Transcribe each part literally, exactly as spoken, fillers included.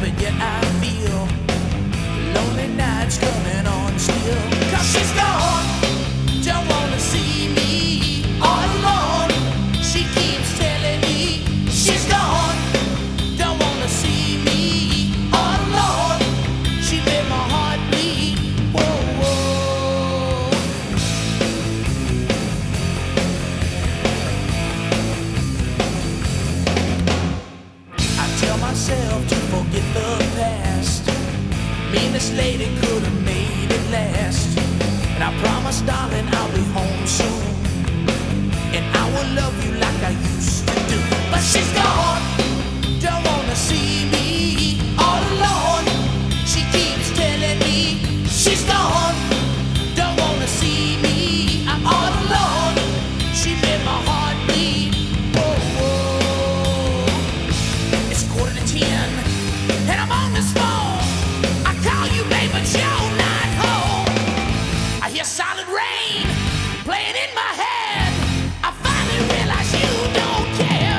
but yet I feel lonely nights coming on still. Cause she's gone, don't wanna see me all alone. She keeps telling me she's gone, don't wanna see me all alone. She made my heart bleed, whoa, whoa. I tell myself to forget the past. Me and this lady could have made it last. And I promise, darling, I'll be home soon. And I will love you like I used to do. But she's gone, don't wanna see me all alone. She keeps telling me she's gone, don't wanna see me, I'm all alone. She made my heart bleed, whoa, whoa. It's quarter to ten, and I'm on this phone. I call you, babe, but you're not home. I hear silent rain playing in my head. I finally realize you don't care.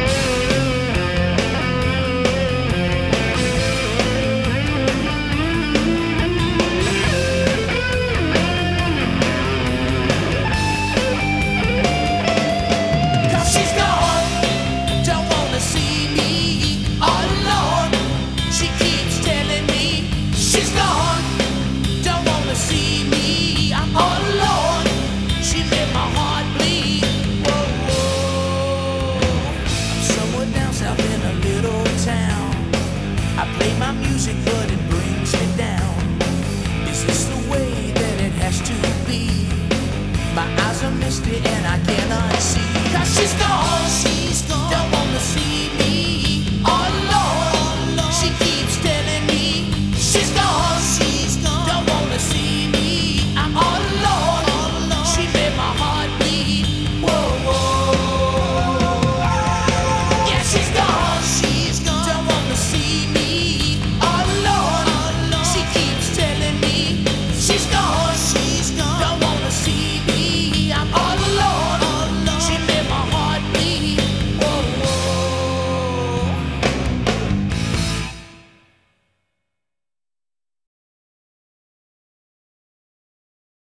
Cause she's gone, don't wanna see me all alone. She keeps telling me she's gone, don't wanna see me, I'm all alone. She made my heart bleed, whoa, whoa. I'm somewhere down south in a little town. I play my music